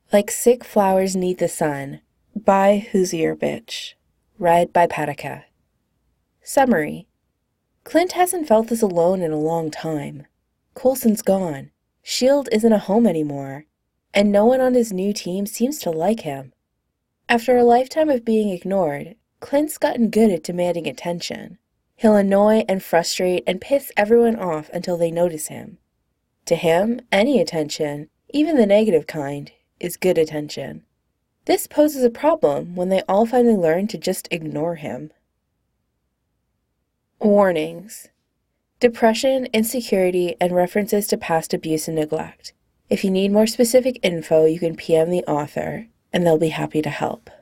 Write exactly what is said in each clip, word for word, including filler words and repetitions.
Like Sick Flowers Need the Sun by Hoosier Bitch. Read by Patika. Summary. Clint hasn't felt this alone in a long time. Coulson's gone. Shield isn't a home anymore. And no one on his new team seems to like him. After a lifetime of being ignored, Clint's gotten good at demanding attention. He'll annoy and frustrate and piss everyone off until they notice him. To him, any attention, even the negative kind, is good attention. This poses a problem when they all finally learn to just ignore him. Warnings. Depression, insecurity, and references to past abuse and neglect. If you need more specific info, you can P M the author, and they'll be happy to help.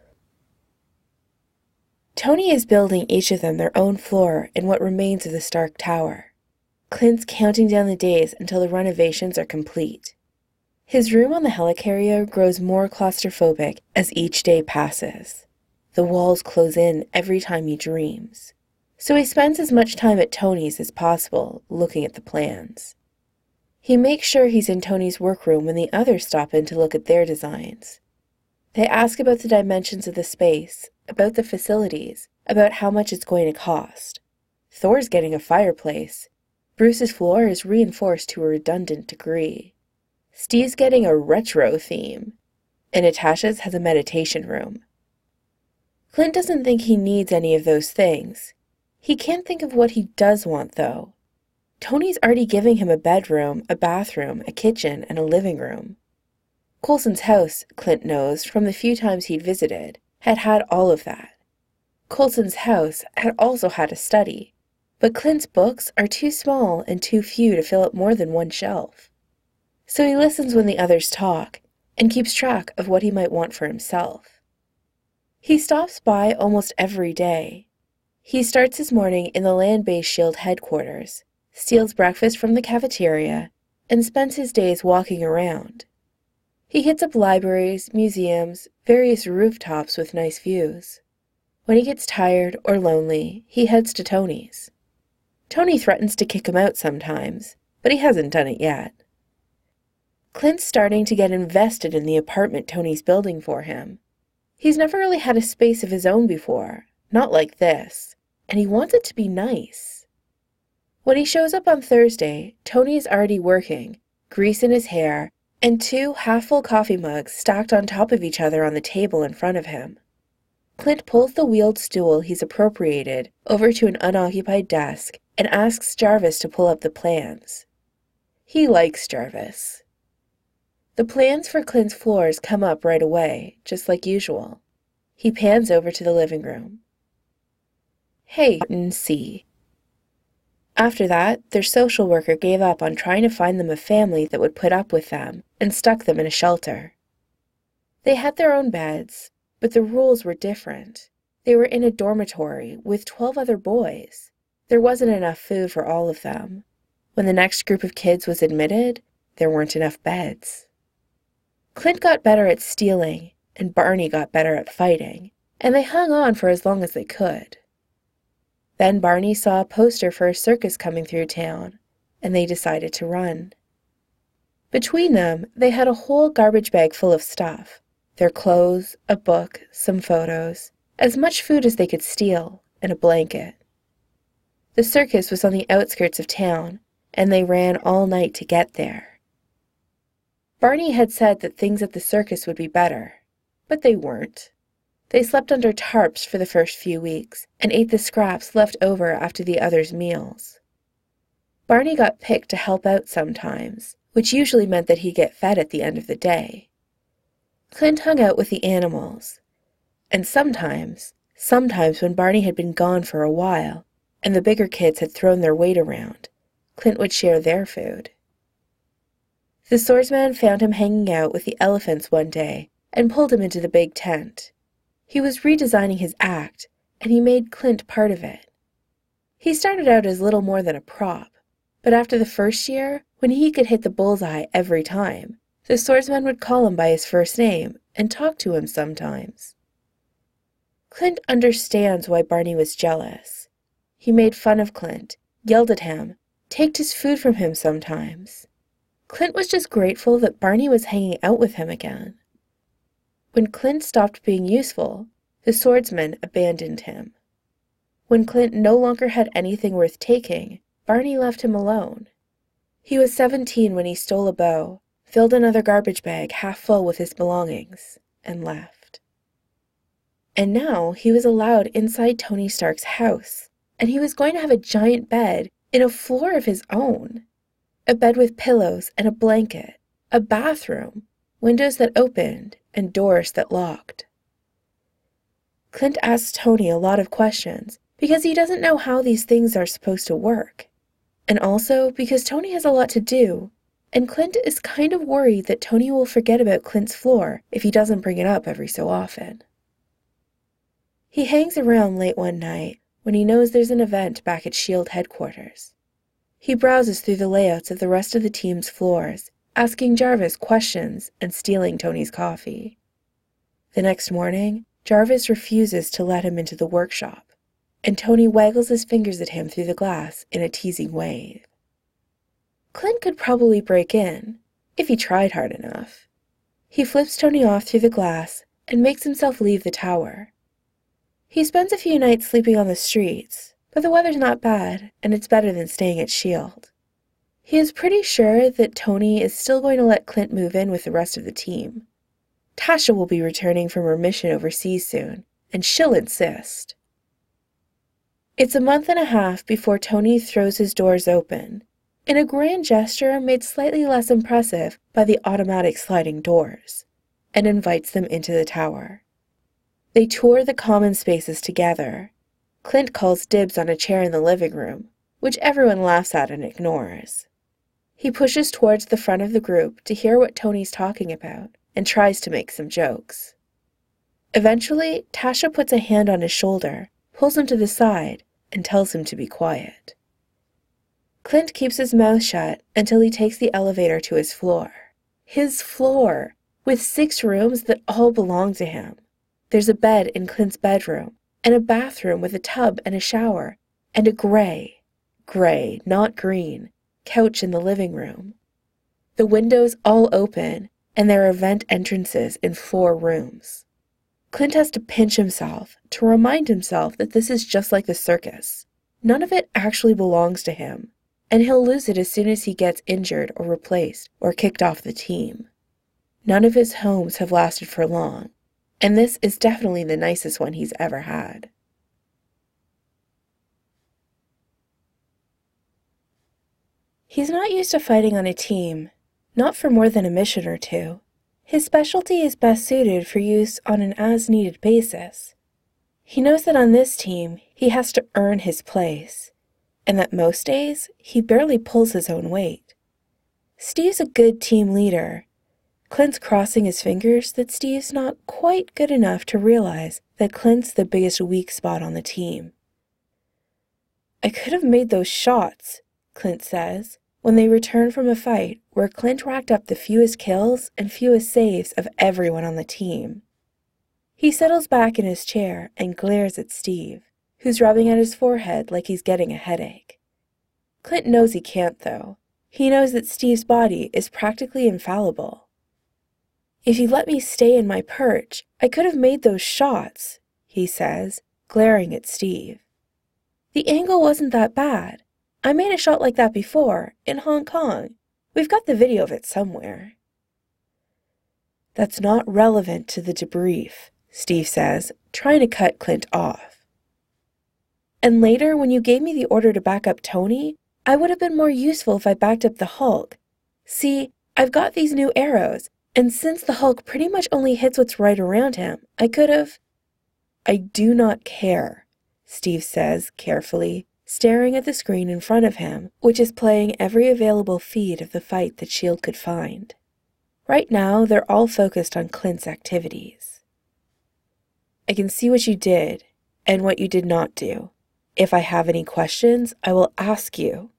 Tony is building each of them their own floor in what remains of the Stark Tower. Clint's counting down the days until the renovations are complete. His room on the helicarrier grows more claustrophobic as each day passes. The walls close in every time he dreams. So he spends as much time at Tony's as possible looking at the plans. He makes sure he's in Tony's workroom when the others stop in to look at their designs. They ask about the dimensions of the space, about the facilities, about how much it's going to cost. Thor's getting a fireplace. Bruce's floor is reinforced to a redundant degree. Steve's getting a retro theme, and Natasha's has a meditation room. Clint doesn't think he needs any of those things. He can't think of what he does want, though. Tony's already giving him a bedroom, a bathroom, a kitchen, and a living room. Coulson's house, Clint knows from the few times he'd visited, had had all of that. Coulson's house had also had a study, but Clint's books are too small and too few to fill up more than one shelf. So he listens when the others talk, and keeps track of what he might want for himself. He stops by almost every day. He starts his morning in the land-based SHIELD headquarters, steals breakfast from the cafeteria, and spends his days walking around. He hits up libraries, museums, various rooftops with nice views. When he gets tired or lonely, he heads to Tony's. Tony threatens to kick him out sometimes, but he hasn't done it yet. Clint's starting to get invested in the apartment Tony's building for him. He's never really had a space of his own before, not like this, and he wants it to be nice. When he shows up on Thursday, Tony is already working, grease in his hair, and two half-full coffee mugs stacked on top of each other on the table in front of him. Clint pulls the wheeled stool he's appropriated over to an unoccupied desk and asks Jarvis to pull up the plans. He likes Jarvis. The plans for Clint's floors come up right away, just like usual. He pans over to the living room. Hey, and see. After that, their social worker gave up on trying to find them a family that would put up with them and stuck them in a shelter. They had their own beds, but the rules were different. They were in a dormitory with twelve other boys. There wasn't enough food for all of them. When the next group of kids was admitted, there weren't enough beds. Clint got better at stealing, and Barney got better at fighting, and they hung on for as long as they could. Then Barney saw a poster for a circus coming through town, and they decided to run. Between them, they had a whole garbage bag full of stuff, their clothes, a book, some photos, as much food as they could steal, and a blanket. The circus was on the outskirts of town, and they ran all night to get there. Barney had said that things at the circus would be better, but they weren't. They slept under tarps for the first few weeks and ate the scraps left over after the others' meals. Barney got picked to help out sometimes, which usually meant that he'd get fed at the end of the day. Clint hung out with the animals, and sometimes, sometimes when Barney had been gone for a while and the bigger kids had thrown their weight around, Clint would share their food. The swordsman found him hanging out with the elephants one day and pulled him into the big tent. He was redesigning his act, and he made Clint part of it. He started out as little more than a prop, but after the first year, when he could hit the bullseye every time, the swordsman would call him by his first name and talk to him sometimes. Clint understands why Barney was jealous. He made fun of Clint, yelled at him, taked his food from him sometimes. Clint was just grateful that Barney was hanging out with him again. When Clint stopped being useful, the swordsman abandoned him. When Clint no longer had anything worth taking, Barney left him alone. He was seventeen when he stole a bow, filled another garbage bag half full with his belongings, and left. And now he was allowed inside Tony Stark's house, and he was going to have a giant bed in a floor of his own. A bed with pillows and a blanket, a bathroom, windows that opened, and doors that locked. Clint asks Tony a lot of questions because he doesn't know how these things are supposed to work. And also because Tony has a lot to do, and Clint is kind of worried that Tony will forget about Clint's floor if he doesn't bring it up every so often. He hangs around late one night when he knows there's an event back at S H I E L D headquarters. He browses through the layouts of the rest of the team's floors, asking Jarvis questions and stealing Tony's coffee. The next morning, Jarvis refuses to let him into the workshop, and Tony waggles his fingers at him through the glass in a teasing way. Clint could probably break in, if he tried hard enough. He flips Tony off through the glass and makes himself leave the tower. He spends a few nights sleeping on the streets, but the weather's not bad, and it's better than staying at S H I E L D. He is pretty sure that Tony is still going to let Clint move in with the rest of the team. Tasha will be returning from her mission overseas soon, and she'll insist. It's a month and a half before Tony throws his doors open, in a grand gesture made slightly less impressive by the automatic sliding doors, and invites them into the tower. They tour the common spaces together. Clint calls dibs on a chair in the living room, which everyone laughs at and ignores. He pushes towards the front of the group to hear what Tony's talking about, and tries to make some jokes. Eventually, Tasha puts a hand on his shoulder, pulls him to the side, and tells him to be quiet. Clint keeps his mouth shut until he takes the elevator to his floor. His floor, with six rooms that all belong to him. There's a bed in Clint's bedroom, and a bathroom with a tub and a shower, and a gray, gray, not green, couch in the living room. The windows all open, and there are vent entrances in four rooms. Clint has to pinch himself to remind himself that this is just like the circus. None of it actually belongs to him, and he'll lose it as soon as he gets injured or replaced or kicked off the team. None of his homes have lasted for long, and this is definitely the nicest one he's ever had. He's not used to fighting on a team, not for more than a mission or two. His specialty is best suited for use on an as-needed basis. He knows that on this team, he has to earn his place, and that most days, he barely pulls his own weight. Steve's a good team leader. Clint's crossing his fingers that Steve's not quite good enough to realize that Clint's the biggest weak spot on the team. "I could have made those shots," Clint says, when they return from a fight where Clint racked up the fewest kills and fewest saves of everyone on the team. He settles back in his chair and glares at Steve, who's rubbing at his forehead like he's getting a headache. Clint knows he can't, though. He knows that Steve's body is practically infallible. "If you let me stay in my perch, I could have made those shots," he says, glaring at Steve. "The angle wasn't that bad. I made a shot like that before, in Hong Kong. We've got the video of it somewhere." "That's not relevant to the debrief," Steve says, trying to cut Clint off. "And later, when you gave me the order to back up Tony, I would have been more useful if I backed up the Hulk. See, I've got these new arrows, and since the Hulk pretty much only hits what's right around him, I could have—" "I do not care," Steve says carefully, staring at the screen in front of him, which is playing every available feed of the fight that S H I E L D could find. Right now, they're all focused on Clint's activities. "I can see what you did, and what you did not do. If I have any questions, I will ask you."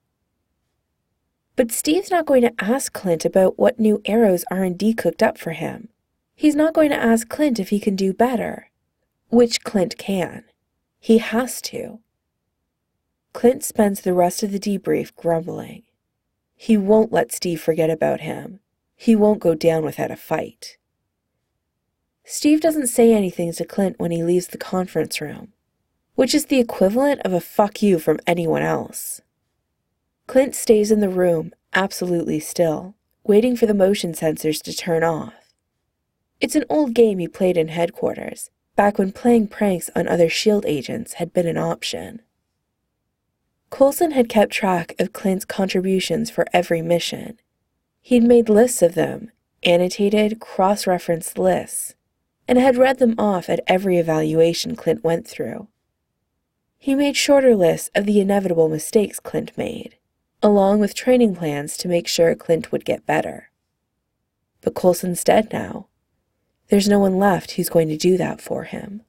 But Steve's not going to ask Clint about what new arrows R and D cooked up for him. He's not going to ask Clint if he can do better, which Clint can. He has to. Clint spends the rest of the debrief grumbling. He won't let Steve forget about him. He won't go down without a fight. Steve doesn't say anything to Clint when he leaves the conference room, which is the equivalent of a fuck you from anyone else. Clint stays in the room, absolutely still, waiting for the motion sensors to turn off. It's an old game he played in headquarters, back when playing pranks on other SHIELD agents had been an option. Coulson had kept track of Clint's contributions for every mission. He'd made lists of them, annotated, cross-referenced lists, and had read them off at every evaluation Clint went through. He made shorter lists of the inevitable mistakes Clint made, along with training plans to make sure Clint would get better. But Coulson's dead now. There's no one left who's going to do that for him.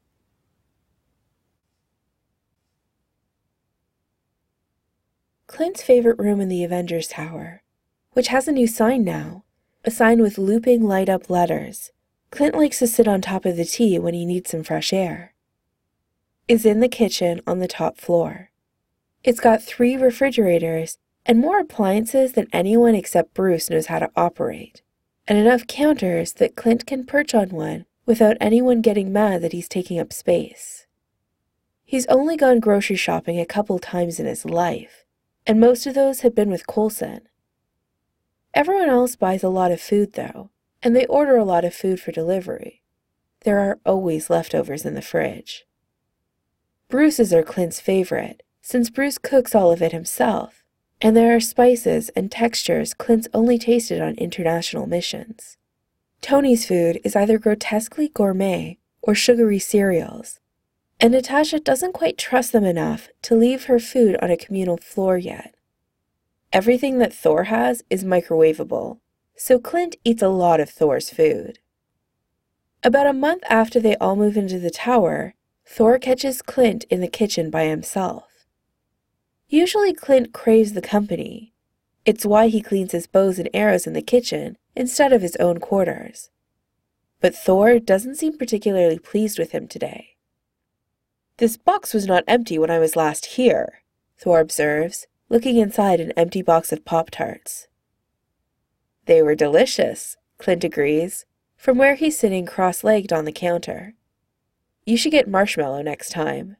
Clint's favorite room in the Avengers Tower, which has a new sign now, a sign with looping light-up letters. Clint likes to sit on top of the T when he needs some fresh air, is in the kitchen on the top floor. It's got three refrigerators and more appliances than anyone except Bruce knows how to operate, and enough counters that Clint can perch on one without anyone getting mad that he's taking up space. He's only gone grocery shopping a couple times in his life, and most of those have been with Coulson. Everyone else buys a lot of food, though, and they order a lot of food for delivery. There are always leftovers in the fridge. Bruce's are Clint's favorite, since Bruce cooks all of it himself, and there are spices and textures Clint's only tasted on international missions. Tony's food is either grotesquely gourmet or sugary cereals, and Natasha doesn't quite trust them enough to leave her food on a communal floor yet. Everything that Thor has is microwavable, so Clint eats a lot of Thor's food. About a month after they all move into the tower, Thor catches Clint in the kitchen by himself. Usually Clint craves the company. It's why he cleans his bows and arrows in the kitchen instead of his own quarters. But Thor doesn't seem particularly pleased with him today. "This box was not empty when I was last here," Thor observes, looking inside an empty box of Pop-Tarts. "They were delicious," Clint agrees, from where he's sitting cross-legged on the counter. "You should get marshmallow next time."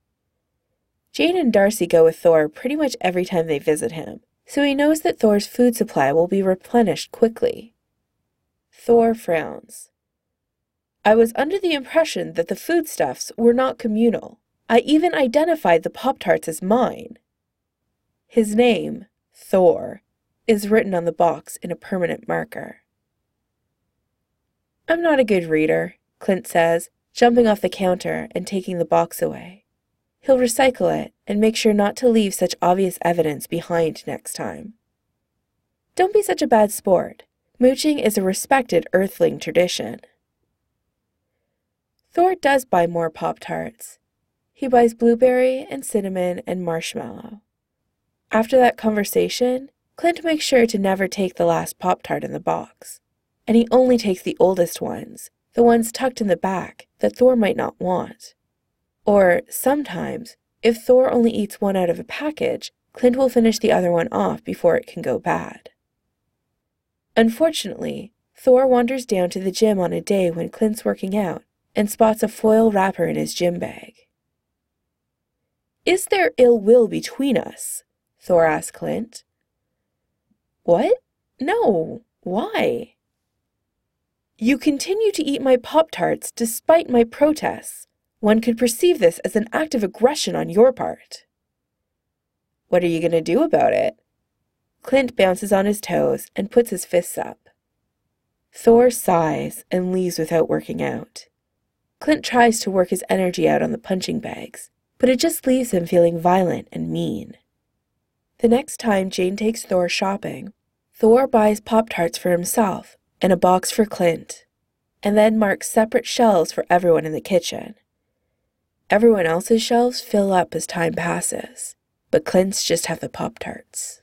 Jane and Darcy go with Thor pretty much every time they visit him, so he knows that Thor's food supply will be replenished quickly. Thor frowns. "I was under the impression that the foodstuffs were not communal. I even identified the Pop-Tarts as mine." His name, Thor, is written on the box in a permanent marker. "I'm not a good reader," Clint says, jumping off the counter and taking the box away. He'll recycle it and make sure not to leave such obvious evidence behind next time. "Don't be such a bad sport. Mooching is a respected Earthling tradition." Thor does buy more Pop-Tarts. He buys blueberry and cinnamon and marshmallow. After that conversation, Clint makes sure to never take the last Pop-Tart in the box, and he only takes the oldest ones, the ones tucked in the back that Thor might not want. Or, sometimes, if Thor only eats one out of a package, Clint will finish the other one off before it can go bad. Unfortunately, Thor wanders down to the gym on a day when Clint's working out and spots a foil wrapper in his gym bag. "Is there ill will between us?" Thor asks Clint. "What? No. Why?" "You continue to eat my Pop-Tarts despite my protests. One could perceive this as an act of aggression on your part." "What are you going to do about it?" Clint bounces on his toes and puts his fists up. Thor sighs and leaves without working out. Clint tries to work his energy out on the punching bags, but it just leaves him feeling violent and mean. The next time Jane takes Thor shopping, Thor buys Pop-Tarts for himself and a box for Clint, and then marks separate shelves for everyone in the kitchen. Everyone else's shelves fill up as time passes, but Clint's just have the Pop-Tarts.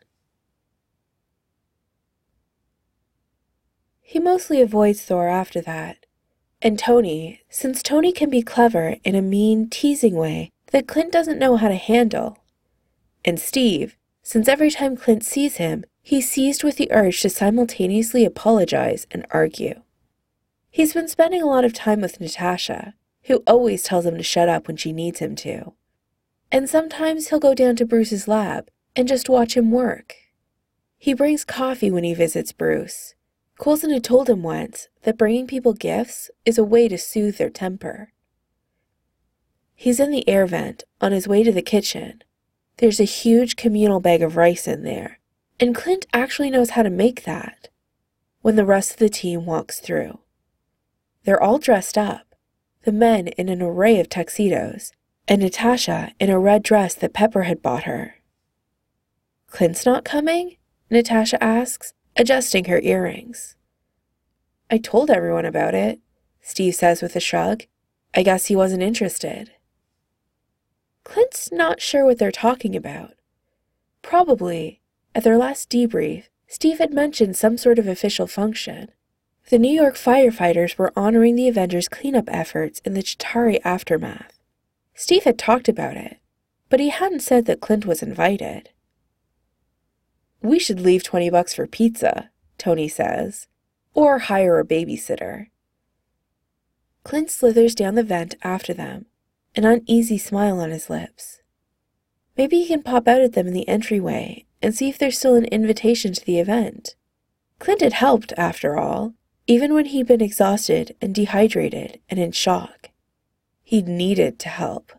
He mostly avoids Thor after that, and Tony, since Tony can be clever in a mean, teasing way that Clint doesn't know how to handle, and Steve, since every time Clint sees him, he's seized with the urge to simultaneously apologize and argue. He's been spending a lot of time with Natasha, who always tells him to shut up when she needs him to. And sometimes he'll go down to Bruce's lab and just watch him work. He brings coffee when he visits Bruce. Coulson had told him once that bringing people gifts is a way to soothe their temper. He's in the air vent on his way to the kitchen. There's a huge communal bag of rice in there, and Clint actually knows how to make that, when the rest of the team walks through. They're all dressed up, the men in an array of tuxedos, and Natasha in a red dress that Pepper had bought her. "Clint's not coming?" Natasha asks, adjusting her earrings. "I told everyone about it," Steve says with a shrug. "I guess he wasn't interested." Clint's not sure what they're talking about. Probably, at their last debrief, Steve had mentioned some sort of official function. The New York firefighters were honoring the Avengers' cleanup efforts in the Chitauri aftermath. Steve had talked about it, but he hadn't said that Clint was invited. "We should leave twenty bucks for pizza," Tony says, "or hire a babysitter." Clint slithers down the vent after them, an uneasy smile on his lips. Maybe he can pop out at them in the entryway and see if there's still an invitation to the event. Clint had helped, after all, even when he'd been exhausted and dehydrated and in shock. He'd needed to help.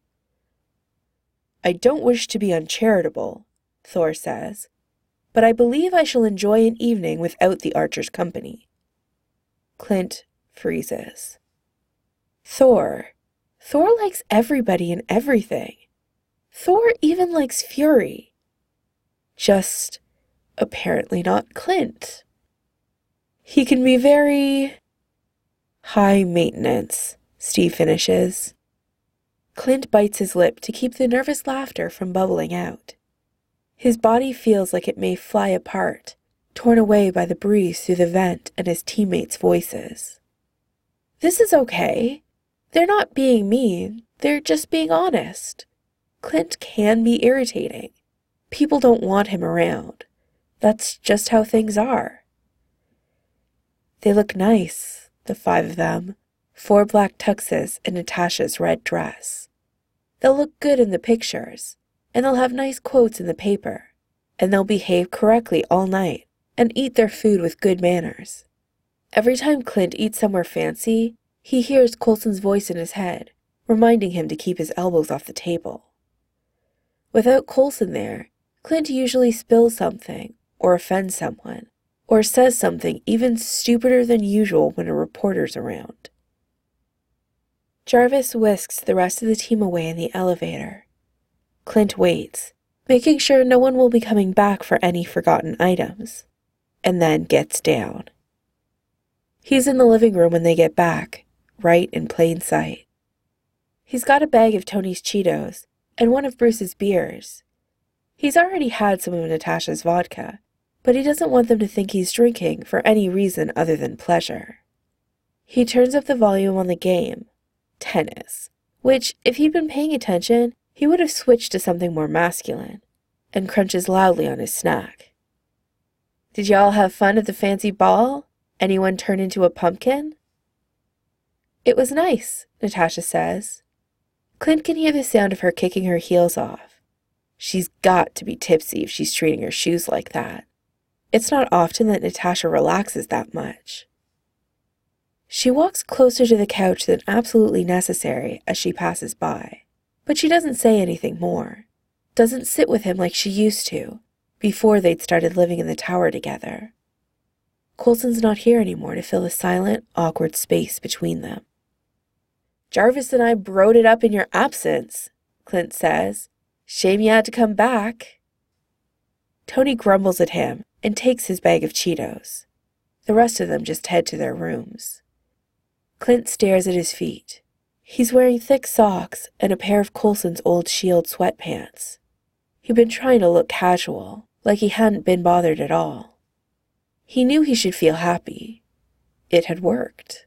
"I don't wish to be uncharitable," Thor says, "but I believe I shall enjoy an evening without the Archer's company." Clint freezes. Thor. Thor likes everybody and everything. Thor even likes Fury. Just apparently not Clint. He can be very high maintenance, Steve finishes. Clint bites his lip to keep the nervous laughter from bubbling out. His body feels like it may fly apart, torn away by the breeze through the vent and his teammates' voices. This is okay. They're not being mean, they're just being honest. Clint can be irritating. People don't want him around. That's just how things are. They look nice, the five of them, four black tuxes and Natasha's red dress. They'll look good in the pictures, and they'll have nice quotes in the paper, and they'll behave correctly all night and eat their food with good manners. Every time Clint eats somewhere fancy, he hears Coulson's voice in his head, reminding him to keep his elbows off the table. Without Coulson there, Clint usually spills something, or offends someone, or says something even stupider than usual when a reporter's around. Jarvis whisks the rest of the team away in the elevator. Clint waits, making sure no one will be coming back for any forgotten items, and then gets down. He's in the living room when they get back, right in plain sight. He's got a bag of Tony's Cheetos and one of Bruce's beers. He's already had some of Natasha's vodka, but he doesn't want them to think he's drinking for any reason other than pleasure. He turns up the volume on the game, tennis, which, if he'd been paying attention, he would have switched to something more masculine, and crunches loudly on his snack. "Did y'all have fun at the fancy ball? Anyone turn into a pumpkin?" "It was nice," Natasha says. Clint can hear the sound of her kicking her heels off. She's got to be tipsy if she's treating her shoes like that. It's not often that Natasha relaxes that much. She walks closer to the couch than absolutely necessary as she passes by, but she doesn't say anything more, doesn't sit with him like she used to, before they'd started living in the tower together. Coulson's not here anymore to fill the silent, awkward space between them. "Jarvis and I broed it up in your absence," Clint says. "Shame you had to come back." Tony grumbles at him and takes his bag of Cheetos. The rest of them just head to their rooms. Clint stares at his feet. He's wearing thick socks and a pair of Coulson's old Shield sweatpants. He'd been trying to look casual, like he hadn't been bothered at all. He knew he should feel happy. It had worked.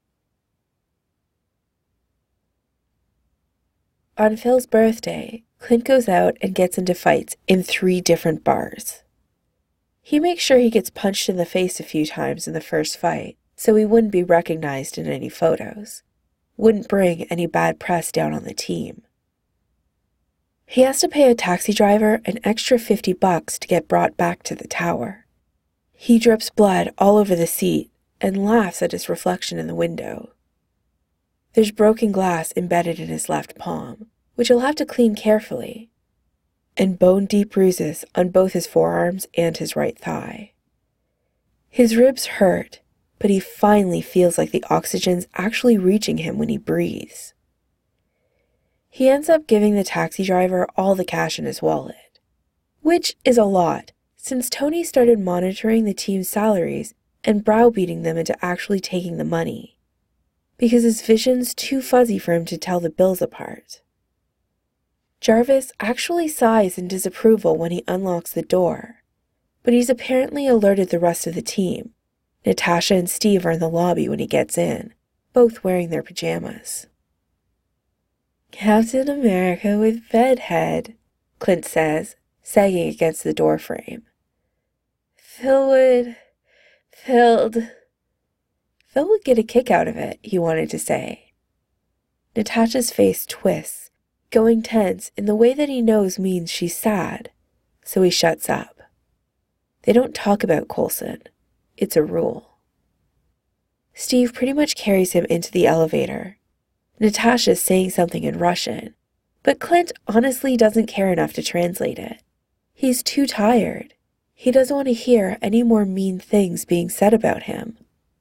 On Phil's birthday, Clint goes out and gets into fights in three different bars. He makes sure he gets punched in the face a few times in the first fight, so he wouldn't be recognized in any photos, wouldn't bring any bad press down on the team. He has to pay a taxi driver an extra fifty bucks to get brought back to the tower. He drips blood all over the seat and laughs at his reflection in the window. There's broken glass embedded in his left palm, which he'll have to clean carefully, and bone-deep bruises on both his forearms and his right thigh. His ribs hurt, but he finally feels like the oxygen's actually reaching him when he breathes. He ends up giving the taxi driver all the cash in his wallet, which is a lot, since Tony started monitoring the team's salaries and browbeating them into actually taking the money, because his vision's too fuzzy for him to tell the bills apart. Jarvis actually sighs in disapproval when he unlocks the door, but he's apparently alerted the rest of the team. Natasha and Steve are in the lobby when he gets in, both wearing their pajamas. "Captain America with bedhead," Clint says, sagging against the doorframe. Phil would... Phil'd... Phil would get a kick out of it, he wanted to say. Natasha's face twists, going tense in the way that he knows means she's sad, so he shuts up. They don't talk about Coulson. It's a rule. Steve pretty much carries him into the elevator. Natasha's saying something in Russian, but Clint honestly doesn't care enough to translate it. He's too tired. He doesn't want to hear any more mean things being said about him.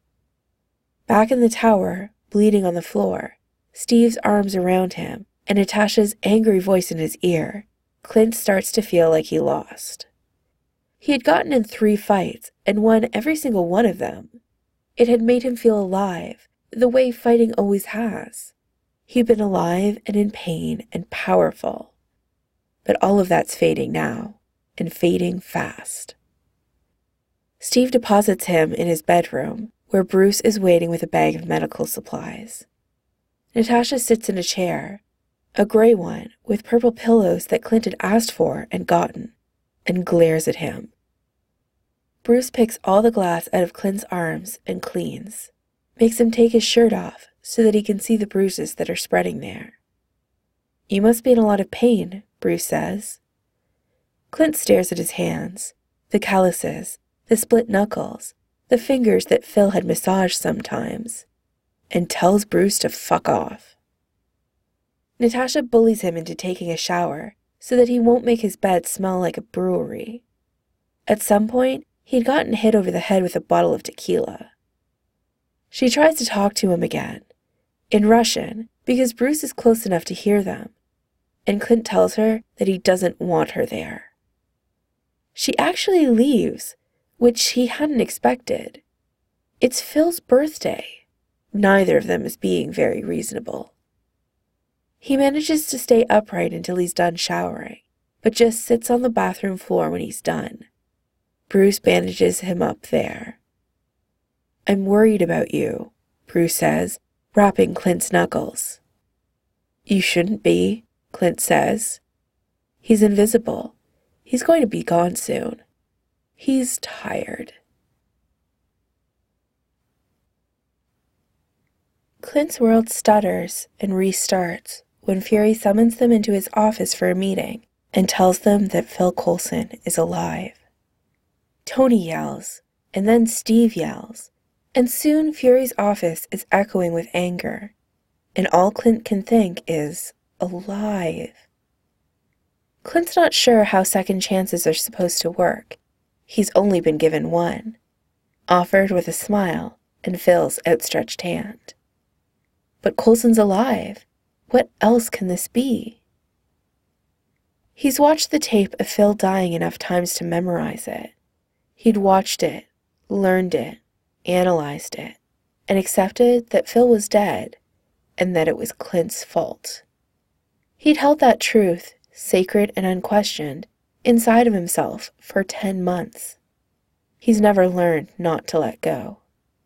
Back in the tower, bleeding on the floor, Steve's arms around him, and Natasha's angry voice in his ear, Clint starts to feel like he lost. He had gotten in three fights and won every single one of them. It had made him feel alive, the way fighting always has. He'd been alive and in pain and powerful. But all of that's fading now, and fading fast. Steve deposits him in his bedroom, where Bruce is waiting with a bag of medical supplies. Natasha sits in a chair, a gray one with purple pillows that Clint had asked for and gotten, and glares at him. Bruce picks all the glass out of Clint's arms and cleans, makes him take his shirt off so that he can see the bruises that are spreading there. "You must be in a lot of pain," Bruce says. Clint stares at his hands, the calluses, the split knuckles, the fingers that Phil had massaged sometimes, and tells Bruce to fuck off. Natasha bullies him into taking a shower so that he won't make his bed smell like a brewery. At some point, he'd gotten hit over the head with a bottle of tequila. She tries to talk to him again, in Russian, because Bruce is close enough to hear them, and Clint tells her that he doesn't want her there. She actually leaves, which he hadn't expected. It's Phil's birthday. Neither of them is being very reasonable. He manages to stay upright until he's done showering, but just sits on the bathroom floor when he's done. Bruce bandages him up there. "I'm worried about you," Bruce says, wrapping Clint's knuckles. "You shouldn't be," Clint says. He's invisible. He's going to be gone soon. He's tired. Clint's world stutters and restarts when Fury summons them into his office for a meeting and tells them that Phil Coulson is alive. Tony yells, and then Steve yells, and soon Fury's office is echoing with anger, and all Clint can think is, alive. Clint's not sure how second chances are supposed to work. He's only been given one, offered with a smile and Phil's outstretched hand. But Coulson's alive. What else can this be? He's watched the tape of Phil dying enough times to memorize it. He'd watched it, learned it, analyzed it, and accepted that Phil was dead and that it was Clint's fault. He'd held that truth, sacred and unquestioned, inside of himself for ten months. He's never learned not to let go.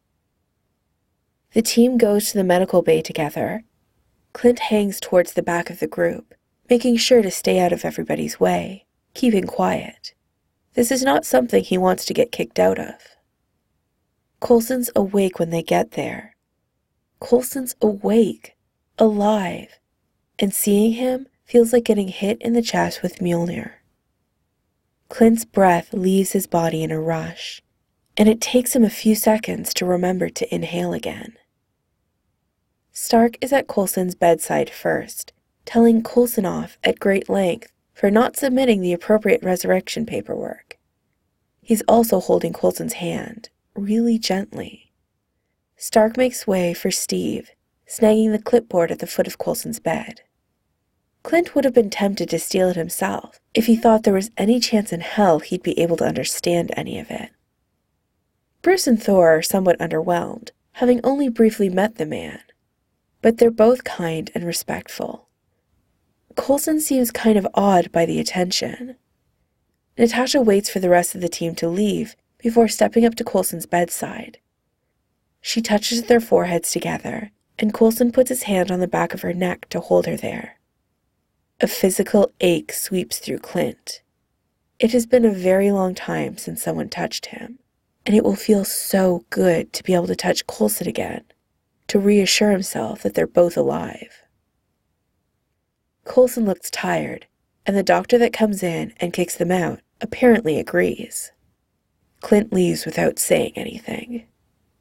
The team goes to the medical bay together. Clint hangs towards the back of the group, making sure to stay out of everybody's way, keeping quiet. This is not something he wants to get kicked out of. Coulson's awake when they get there. Coulson's awake, alive, and seeing him feels like getting hit in the chest with Mjolnir. Clint's breath leaves his body in a rush, and it takes him a few seconds to remember to inhale again. Stark is at Coulson's bedside first, telling Coulson off at great length for not submitting the appropriate resurrection paperwork. He's also holding Coulson's hand, really gently. Stark makes way for Steve, snagging the clipboard at the foot of Coulson's bed. Clint would have been tempted to steal it himself if he thought there was any chance in hell he'd be able to understand any of it. Bruce and Thor are somewhat underwhelmed, having only briefly met the man, but they're both kind and respectful. Coulson seems kind of awed by the attention. Natasha waits for the rest of the team to leave before stepping up to Coulson's bedside. She touches their foreheads together, and Coulson puts his hand on the back of her neck to hold her there. A physical ache sweeps through Clint. It has been a very long time since someone touched him, and it will feel so good to be able to touch Coulson again, to reassure himself that they're both alive. Coulson looks tired, and the doctor that comes in and kicks them out apparently agrees. Clint leaves without saying anything.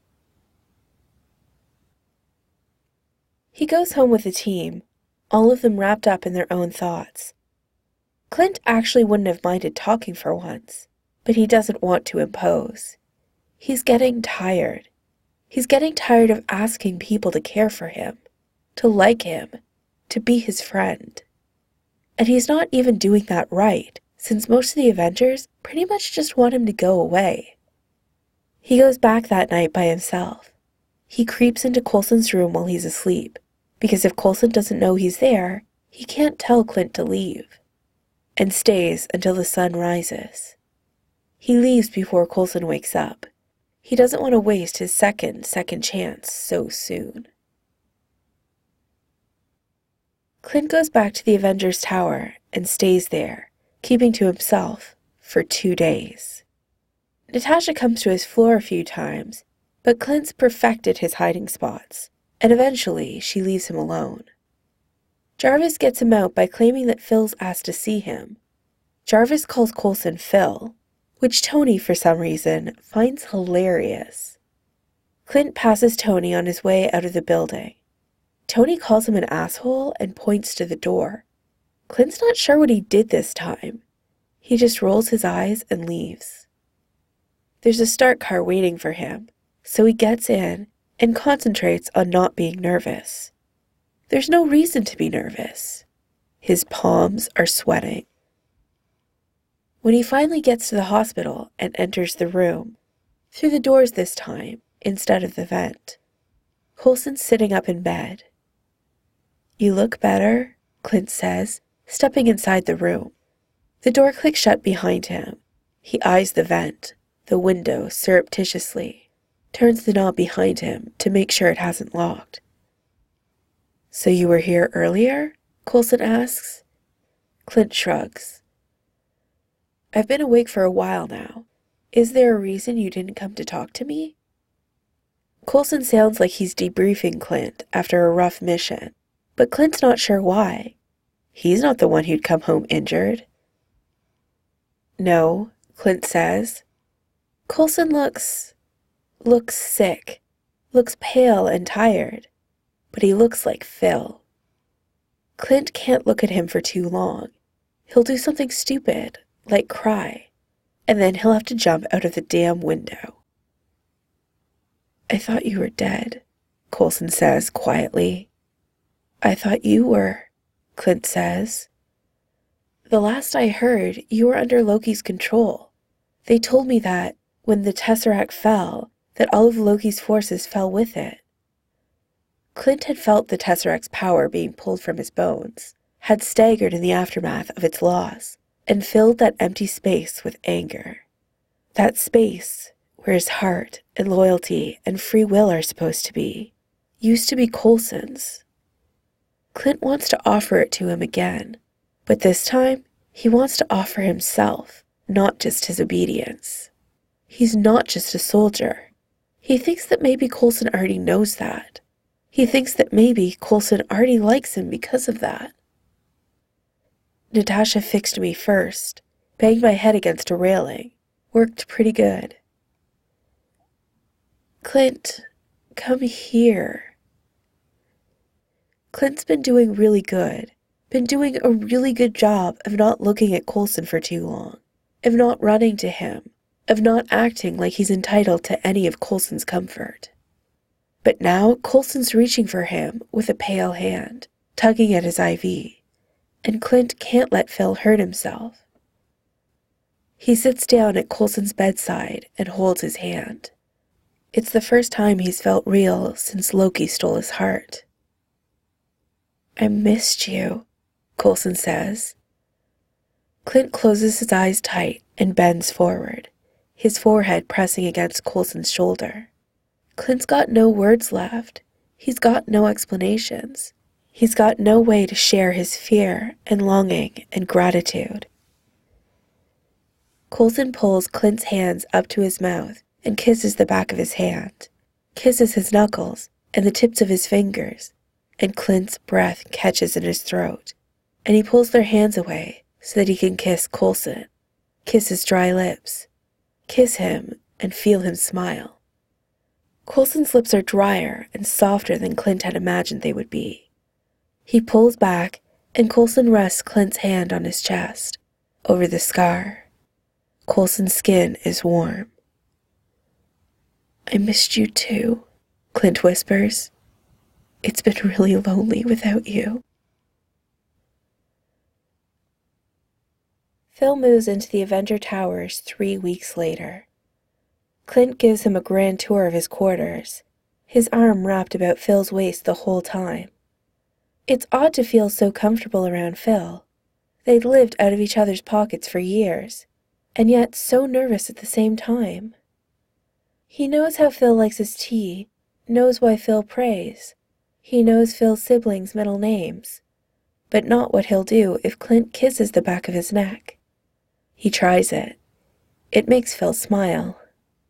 He goes home with the team, all of them wrapped up in their own thoughts. Clint actually wouldn't have minded talking for once, but he doesn't want to impose. He's getting tired. He's getting tired of asking people to care for him, to like him, to be his friend. And he's not even doing that right, since most of the Avengers pretty much just want him to go away. He goes back that night by himself. He creeps into Coulson's room while he's asleep, because if Coulson doesn't know he's there, he can't tell Clint to leave, and stays until the sun rises. He leaves before Coulson wakes up. He doesn't want to waste his second, second chance so soon. Clint goes back to the Avengers Tower and stays there, keeping to himself, for two days. Natasha comes to his floor a few times, but Clint's perfected his hiding spots, and eventually she leaves him alone. Jarvis gets him out by claiming that Phil's asked to see him. Jarvis calls Coulson Phil, which Tony, for some reason, finds hilarious. Clint passes Tony on his way out of the building. Tony calls him an asshole and points to the door. Clint's not sure what he did this time. He just rolls his eyes and leaves. There's a Stark car waiting for him, so he gets in and concentrates on not being nervous. There's no reason to be nervous. His palms are sweating. When he finally gets to the hospital and enters the room, through the doors this time, instead of the vent, Coulson's sitting up in bed. "You look better," Clint says, stepping inside the room. The door clicks shut behind him. He eyes the vent, the window surreptitiously, turns the knob behind him to make sure it hasn't locked. "So you were here earlier?" Coulson asks. Clint shrugs. "I've been awake for a while now. Is there a reason you didn't come to talk to me?" Coulson sounds like he's debriefing Clint after a rough mission, but Clint's not sure why. He's not the one who'd come home injured. "No," Clint says. Coulson looks... looks sick, looks pale and tired, but he looks like Phil. Clint can't look at him for too long. He'll do something stupid, like cry, and then he'll have to jump out of the damn window. "I thought you were dead," Coulson says quietly. "I thought you were," Clint says. "The last I heard, you were under Loki's control. They told me that, when the Tesseract fell, that all of Loki's forces fell with it." Clint had felt the Tesseract's power being pulled from his bones, had staggered in the aftermath of its loss, and filled that empty space with anger. That space, where his heart and loyalty and free will are supposed to be, used to be Coulson's. Clint wants to offer it to him again, but this time he wants to offer himself, not just his obedience. He's not just a soldier. He thinks that maybe Coulson already knows that. He thinks that maybe Coulson already likes him because of that. Natasha fixed me first, banged my head against a railing. Worked pretty good. Clint, come here. Clint's been doing really good. Been doing a really good job of not looking at Coulson for too long, of not running to him, of not acting like he's entitled to any of Coulson's comfort. But now Coulson's reaching for him with a pale hand, tugging at his I V, and Clint can't let Phil hurt himself. He sits down at Coulson's bedside and holds his hand. It's the first time he's felt real since Loki stole his heart. I missed you, Coulson says. Clint closes his eyes tight and bends forward, his forehead pressing against Coulson's shoulder. Clint's got no words left. He's got no explanations. He's got no way to share his fear and longing and gratitude. Coulson pulls Clint's hands up to his mouth and kisses the back of his hand, kisses his knuckles and the tips of his fingers, and Clint's breath catches in his throat, and he pulls their hands away so that he can kiss Coulson, kiss his dry lips, kiss him and feel him smile. Coulson's lips are drier and softer than Clint had imagined they would be. He pulls back, and Coulson rests Clint's hand on his chest, over the scar. Coulson's skin is warm. I missed you too, Clint whispers. It's been really lonely without you. Phil moves into the Avenger Towers three weeks later. Clint gives him a grand tour of his quarters, his arm wrapped about Phil's waist the whole time. It's odd to feel so comfortable around Phil. They'd lived out of each other's pockets for years, and yet so nervous at the same time. He knows how Phil likes his tea, knows why Phil prays. He knows Phil's siblings' middle names, but not what he'll do if Clint kisses the back of his neck. He tries it. It makes Phil smile.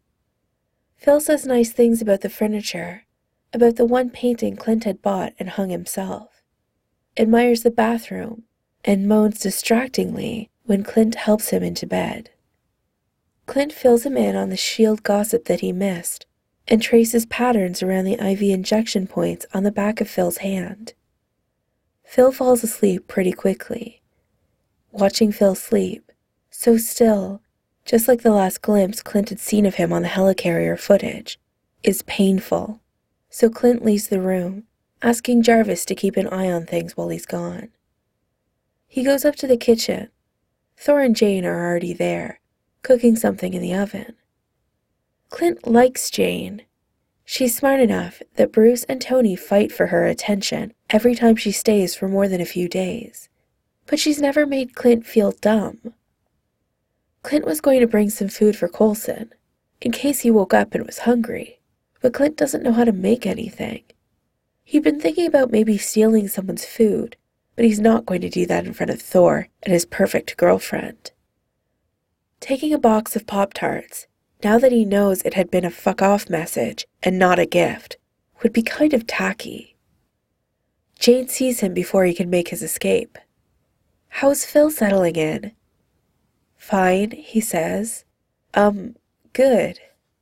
Phil says nice things about the furniture, about the one painting Clint had bought and hung himself, admires the bathroom, and moans distractingly when Clint helps him into bed. Clint fills him in on the Shield gossip that he missed, and traces patterns around the I V injection points on the back of Phil's hand. Phil falls asleep pretty quickly. Watching Phil sleep, so still, just like the last glimpse Clint had seen of him on the helicarrier footage, is painful. So Clint leaves the room, asking Jarvis to keep an eye on things while he's gone. He goes up to the kitchen. Thor and Jane are already there, cooking something in the oven. Clint likes Jane. She's smart enough that Bruce and Tony fight for her attention every time she stays for more than a few days. But she's never made Clint feel dumb. Clint was going to bring some food for Coulson, in case he woke up and was hungry, but Clint doesn't know how to make anything. He'd been thinking about maybe stealing someone's food, but he's not going to do that in front of Thor and his perfect girlfriend. Taking a box of Pop-Tarts, now that he knows it had been a fuck-off message and not a gift, would be kind of tacky. Jane sees him before he can make his escape. How's Phil settling in? Fine, he says. Um, good.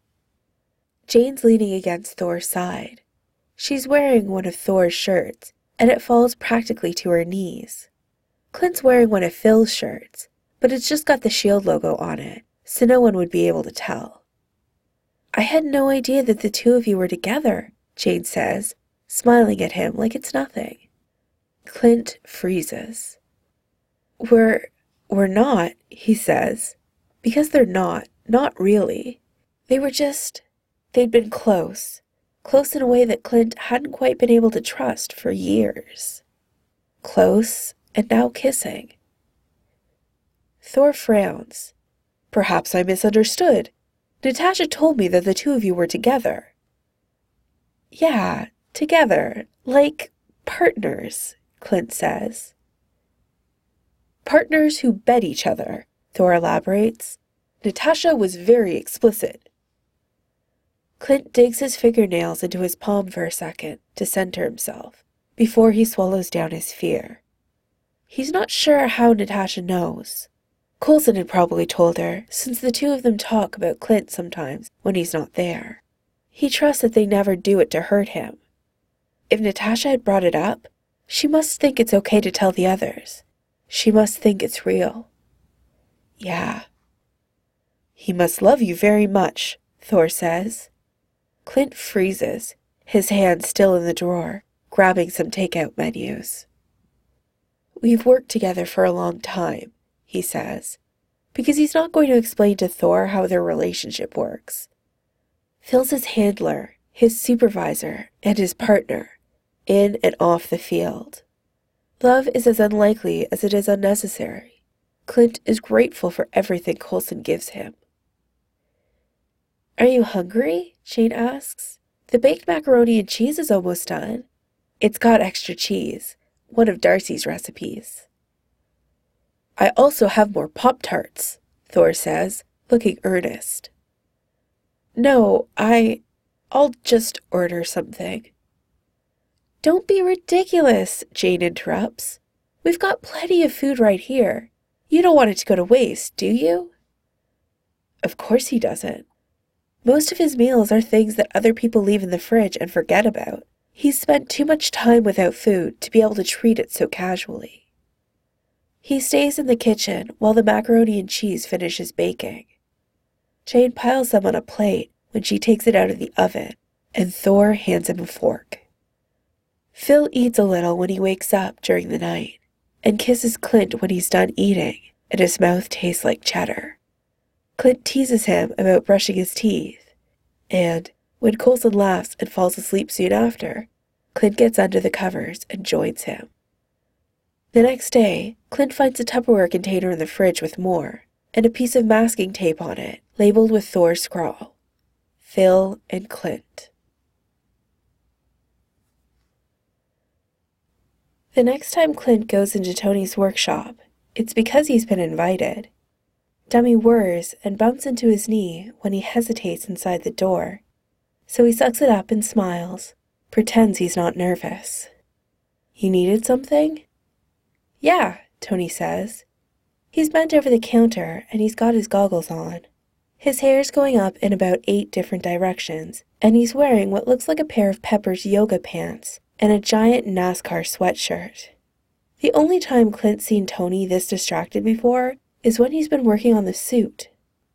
Jane's leaning against Thor's side. She's wearing one of Thor's shirts, and it falls practically to her knees. Clint's wearing one of Phil's shirts, but it's just got the Shield logo on it, so no one would be able to tell. I had no idea that the two of you were together, Jane says, smiling at him like it's nothing. Clint freezes. We're... we're not, he says. Because they're not, not really. They were just... they'd been close. Close in a way that Clint hadn't quite been able to trust for years. Close, and now kissing. Thor frowns. Perhaps I misunderstood. Natasha told me that the two of you were together. Yeah, together, like partners, Clint says. Partners who bet each other, Thor elaborates. Natasha was very explicit. Clint digs his fingernails into his palm for a second to center himself, before he swallows down his fear. He's not sure how Natasha knows. Coulson had probably told her, since the two of them talk about Clint sometimes when he's not there. He trusts that they never do it to hurt him. If Natasha had brought it up, she must think it's okay to tell the others. She must think it's real. Yeah. He must love you very much, Thor says. Clint freezes, his hand still in the drawer, grabbing some takeout menus. We've worked together for a long time, he says, because he's not going to explain to Thor how their relationship works. Phil's his handler, his supervisor, and his partner, in and off the field. Love is as unlikely as it is unnecessary. Clint is grateful for everything Coulson gives him. Are you hungry? Jane asks. The baked macaroni and cheese is almost done. It's got extra cheese, one of Darcy's recipes. I also have more Pop-Tarts, Thor says, looking earnest. No, I... I'll just order something. Don't be ridiculous, Jane interrupts. We've got plenty of food right here. You don't want it to go to waste, do you? Of course he doesn't. Most of his meals are things that other people leave in the fridge and forget about. He's spent too much time without food to be able to treat it so casually. He stays in the kitchen while the macaroni and cheese finishes baking. Jane piles them on a plate when she takes it out of the oven, and Thor hands him a fork. Phil eats a little when he wakes up during the night, and kisses Clint when he's done eating, and his mouth tastes like cheddar. Clint teases him about brushing his teeth, and, when Coulson laughs and falls asleep soon after, Clint gets under the covers and joins him. The next day, Clint finds a Tupperware container in the fridge with more, and a piece of masking tape on it, labeled with Thor's scrawl. Phil and Clint. The next time Clint goes into Tony's workshop, it's because he's been invited. Dummy whirs and bumps into his knee when he hesitates inside the door, so he sucks it up and smiles, pretends he's not nervous. You needed something? Yeah, Tony says. He's bent over the counter and he's got his goggles on. His hair's going up in about eight different directions, and he's wearing what looks like a pair of Pepper's yoga pants and a giant NASCAR sweatshirt. The only time Clint's seen Tony this distracted before is when he's been working on the suit.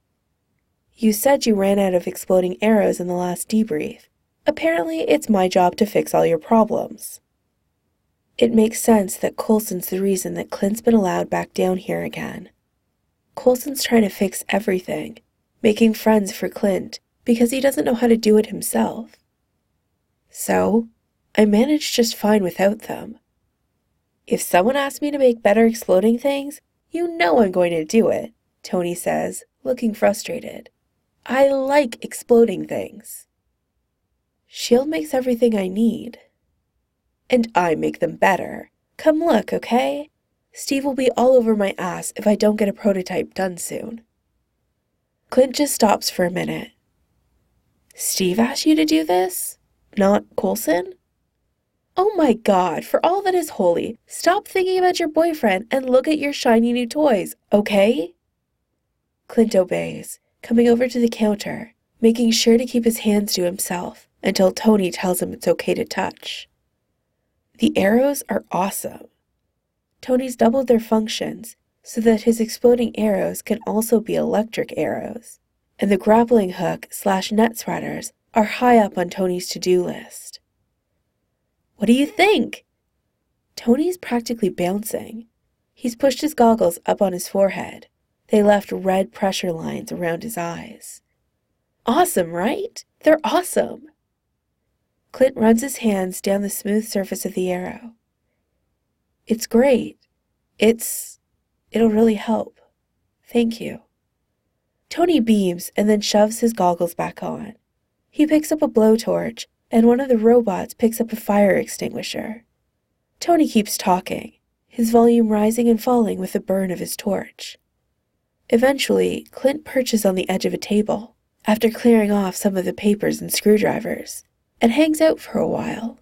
You said you ran out of exploding arrows in the last debrief. Apparently, it's my job to fix all your problems. It makes sense that Coulson's the reason that Clint's been allowed back down here again. Coulson's trying to fix everything, making friends for Clint because he doesn't know how to do it himself. So, I managed just fine without them. If someone asks me to make better exploding things, you know I'm going to do it, Tony says, looking frustrated. I like exploding things. S H I E L D makes everything I need. And I make them better. Come look, okay? Steve will be all over my ass if I don't get a prototype done soon. Clint just stops for a minute. Steve asked you to do this? Not Coulson? Oh my God, for all that is holy, stop thinking about your boyfriend and look at your shiny new toys, okay? Clint obeys, coming over to the counter, making sure to keep his hands to himself until Tony tells him it's okay to touch. The arrows are awesome. Tony's doubled their functions so that his exploding arrows can also be electric arrows, and the grappling hook slash net spreaders are high up on Tony's to-do list. What do you think? Tony's practically bouncing. He's pushed his goggles up on his forehead. They left red pressure lines around his eyes. Awesome, right? They're awesome. Clint runs his hands down the smooth surface of the arrow. It's great. It's... it'll really help. Thank you. Tony beams and then shoves his goggles back on. He picks up a blowtorch, and one of the robots picks up a fire extinguisher. Tony keeps talking, his volume rising and falling with the burn of his torch. Eventually, Clint perches on the edge of a table, after clearing off some of the papers and screwdrivers, and hangs out for a while.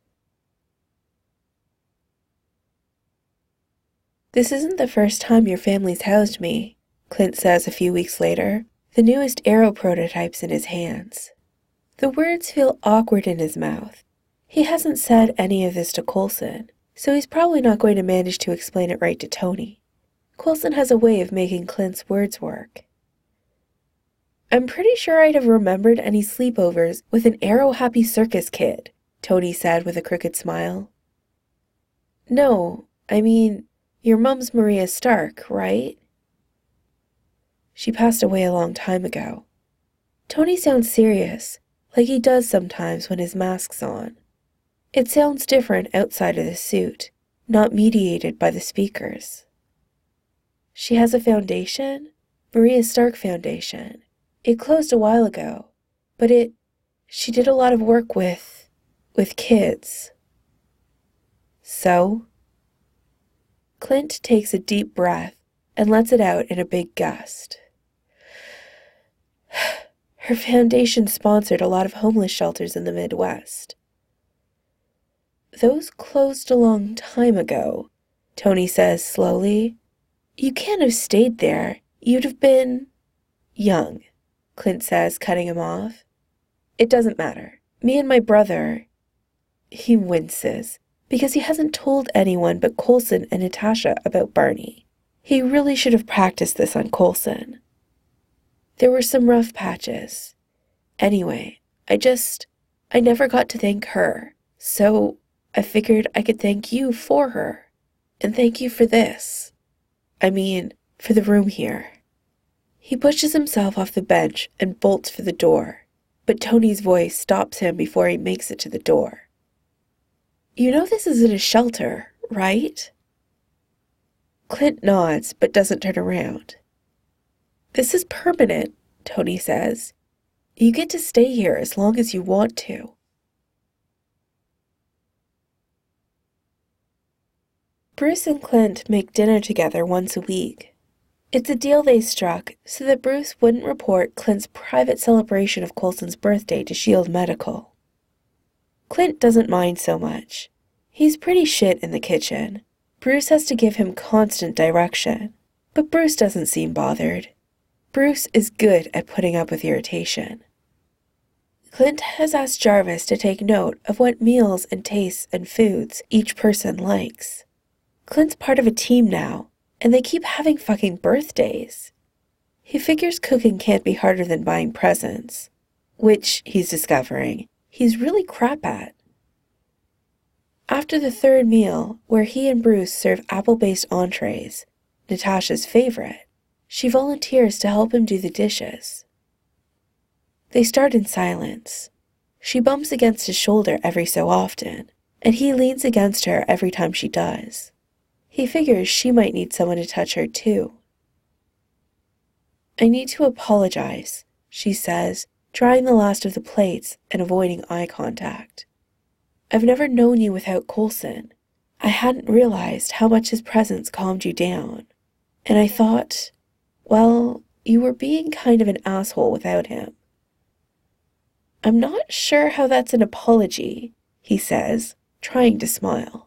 "This isn't the first time your family's housed me," Clint says a few weeks later, the newest Arrow prototypes in his hands. The words feel awkward in his mouth. He hasn't said any of this to Coulson, so he's probably not going to manage to explain it right to Tony. Coulson has a way of making Clint's words work. "I'm pretty sure I'd have remembered any sleepovers with an Arrow Happy Circus kid," Tony said with a crooked smile. "No, I mean, your mom's Maria Stark, right?" "She passed away a long time ago." Tony sounds serious, like he does sometimes when his mask's on. It sounds different outside of the suit, not mediated by the speakers. "She has a foundation? Maria Stark Foundation. It closed a while ago, but it... she did a lot of work with... with kids." "So?" Clint takes a deep breath and lets it out in a big gust. "Her foundation sponsored a lot of homeless shelters in the Midwest." "Those closed a long time ago," Tony says slowly. "You can't have stayed there. You'd have been..." "Young," Clint says, cutting him off. "It doesn't matter. Me and my brother..." He winces, because he hasn't told anyone but Coulson and Natasha about Barney. He really should have practiced this on Coulson. "There were some rough patches. Anyway, I just... I never got to thank her, so I figured I could thank you for her. And thank you for this. I mean, for the room here." He pushes himself off the bench and bolts for the door, but Tony's voice stops him before he makes it to the door. "You know this isn't a shelter, right?" Clint nods, but doesn't turn around. "This is permanent," Tony says. "You get to stay here as long as you want to." Bruce and Clint make dinner together once a week. It's a deal they struck so that Bruce wouldn't report Clint's private celebration of Coulson's birthday to Shield Medical. Clint doesn't mind so much. He's pretty shit in the kitchen. Bruce has to give him constant direction, but Bruce doesn't seem bothered. Bruce is good at putting up with irritation. Clint has asked Jarvis to take note of what meals and tastes and foods each person likes. Clint's part of a team now, and they keep having fucking birthdays. He figures cooking can't be harder than buying presents, which, he's discovering, he's really crap at. After the third meal, where he and Bruce serve apple-based entrees, Natasha's favorite, she volunteers to help him do the dishes. They start in silence. She bumps against his shoulder every so often, and he leans against her every time she does. He figures she might need someone to touch her too. "I need to apologize," she says, drying the last of the plates and avoiding eye contact. "I've never known you without Coulson. I hadn't realized how much his presence calmed you down. And I thought, well, you were being kind of an asshole without him." "I'm not sure how that's an apology," he says, trying to smile.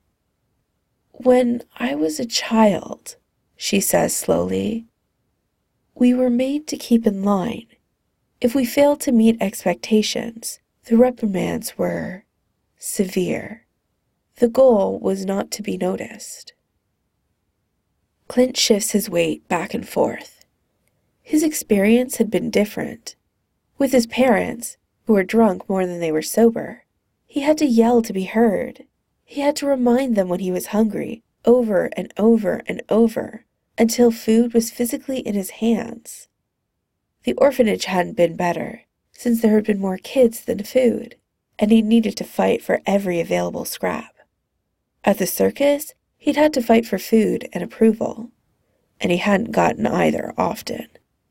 "When I was a child," she says slowly, "we were made to keep in line. If we failed to meet expectations, the reprimands were severe. The goal was not to be noticed." Clint shifts his weight back and forth. His experience had been different. With his parents, who were drunk more than they were sober, he had to yell to be heard. He had to remind them when he was hungry, over and over and over, until food was physically in his hands. The orphanage hadn't been better, since there had been more kids than food, and he needed to fight for every available scrap. At the circus, he'd had to fight for food and approval, and he hadn't gotten either often.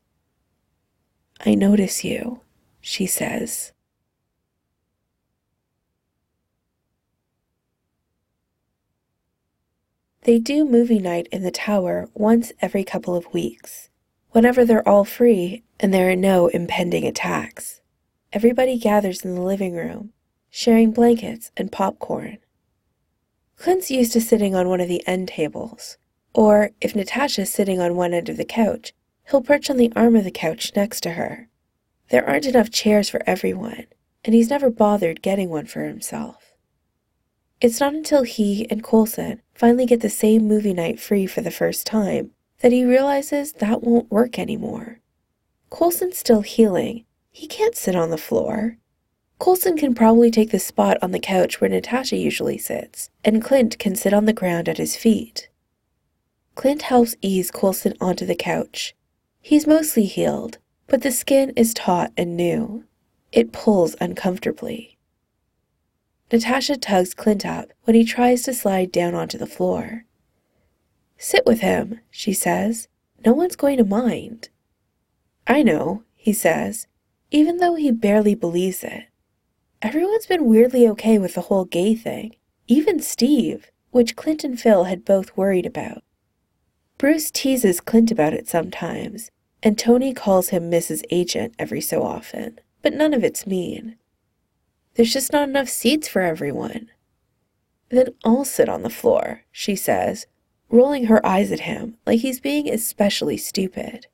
"I notice you," she says. They do movie night in the tower once every couple of weeks. whenever they're all free and there are no impending attacks. Everybody gathers in the living room, sharing blankets and popcorn. Clint's used to sitting on one of the end tables, or if Natasha's sitting on one end of the couch, he'll perch on the arm of the couch next to her. There aren't enough chairs for everyone, and he's never bothered getting one for himself. It's not until he and Coulson finally get the same movie night free for the first time that he realizes that won't work anymore. Coulson's still healing. He can't sit on the floor. Coulson can probably take the spot on the couch where Natasha usually sits, and Clint can sit on the ground at his feet. Clint helps ease Coulson onto the couch. He's mostly healed, but the skin is taut and new. It pulls uncomfortably. Natasha tugs Clint up when he tries to slide down onto the floor. "Sit with him," she says. "No one's going to mind." "I know," he says, even though he barely believes it. Everyone's been weirdly okay with the whole gay thing, even Steve, which Clint and Phil had both worried about. Bruce teases Clint about it sometimes, and Tony calls him Missus Agent every so often, but none of it's mean. There's just not enough seats for everyone. "Then I'll sit on the floor," she says, rolling her eyes at him like he's being especially stupid.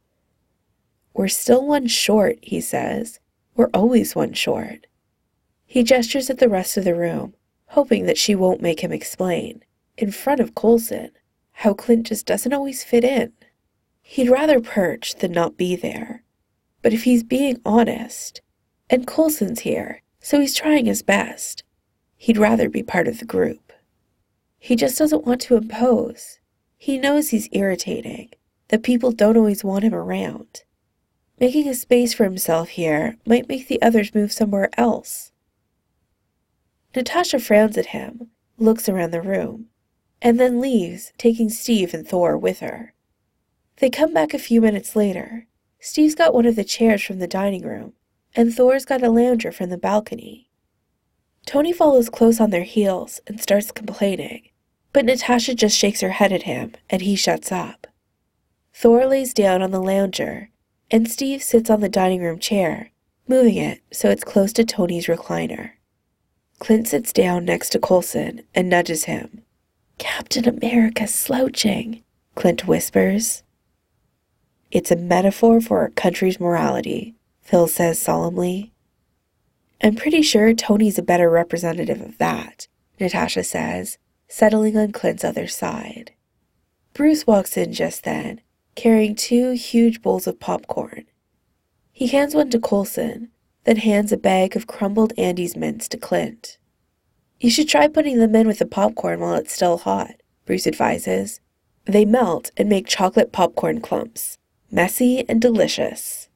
"We're still one short," he says. "We're always one short." He gestures at the rest of the room, hoping that she won't make him explain, in front of Coulson, how Clint just doesn't always fit in. He'd rather perch than not be there. But if he's being honest, and Coulson's here, so he's trying his best, he'd rather be part of the group. He just doesn't want to impose. He knows he's irritating, that people don't always want him around. Making a space for himself here might make the others move somewhere else. Natasha frowns at him, looks around the room, and then leaves, taking Steve and Thor with her. They come back a few minutes later. Steve's got one of the chairs from the dining room, and Thor's got a lounger from the balcony. Tony follows close on their heels and starts complaining, but Natasha just shakes her head at him, and he shuts up. Thor lays down on the lounger, and Steve sits on the dining room chair, moving it so it's close to Tony's recliner. Clint sits down next to Coulson and nudges him. "Captain America's slouching," Clint whispers. "It's a metaphor for our country's morality," Phil says solemnly. "I'm pretty sure Tony's a better representative of that," Natasha says, settling on Clint's other side. Bruce walks in just then, carrying two huge bowls of popcorn. He hands one to Coulson, then hands a bag of crumbled Andes mints to Clint. "You should try putting them in with the popcorn while it's still hot," Bruce advises. "They melt and make chocolate popcorn clumps. Messy and delicious."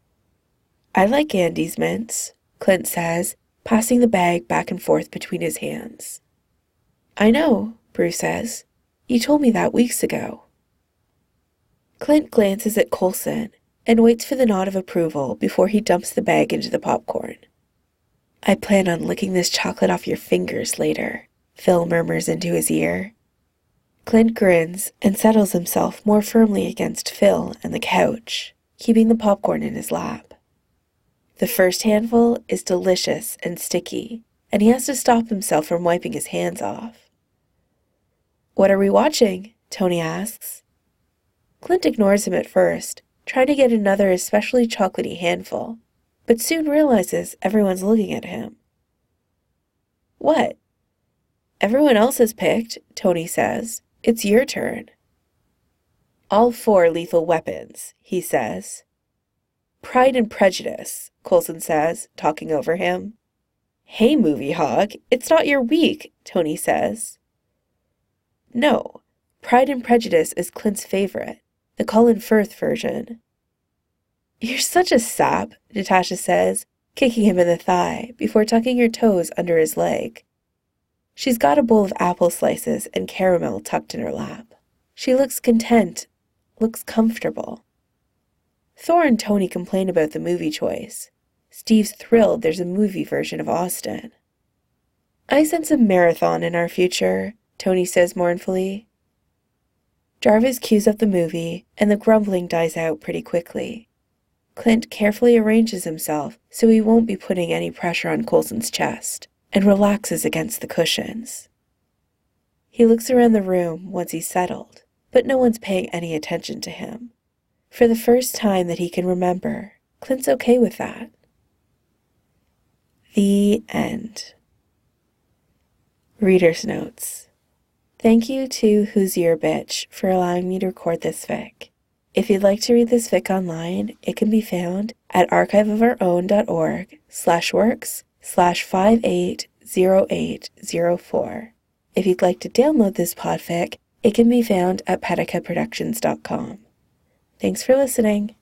"I like Andes mints," Clint says, passing the bag back and forth between his hands. "I know," Bruce says. "You told me that weeks ago." Clint glances at Coulson and waits for the nod of approval before he dumps the bag into the popcorn. "I plan on licking this chocolate off your fingers later," Phil murmurs into his ear. Clint grins and settles himself more firmly against Phil and the couch, keeping the popcorn in his lap. The first handful is delicious and sticky, and he has to stop himself from wiping his hands off. "What are we watching?" Tony asks. Clint ignores him at first, trying to get another especially chocolatey handful, but soon realizes everyone's looking at him. "What?" "Everyone else has picked," Tony says. "It's your turn." "All four Lethal Weapons," he says. "Pride and Prejudice," Coulson says, talking over him. "Hey, movie hog, it's not your week," Tony says. "No, Pride and Prejudice is Clint's favorite, the Colin Firth version." "You're such a sap," Natasha says, kicking him in the thigh before tucking her toes under his leg. She's got a bowl of apple slices and caramel tucked in her lap. She looks content, looks comfortable. Thor and Tony complain about the movie choice. Steve's thrilled there's a movie version of Austin. "I sense a marathon in our future," Tony says mournfully. Jarvis cues up the movie, and the grumbling dies out pretty quickly. Clint carefully arranges himself so he won't be putting any pressure on Coulson's chest, and relaxes against the cushions. He looks around the room once he's settled, but no one's paying any attention to him. For the first time that he can remember, Clint's okay with that. The end. Reader's Notes. Thank you to Who's Your Bitch for allowing me to record this fic. If you'd like to read this fic online, it can be found at archiveofourown.org slash works slash five eight zero eight zero four. If you'd like to download this podfic, it can be found at pedica productions dot com. Thanks for listening.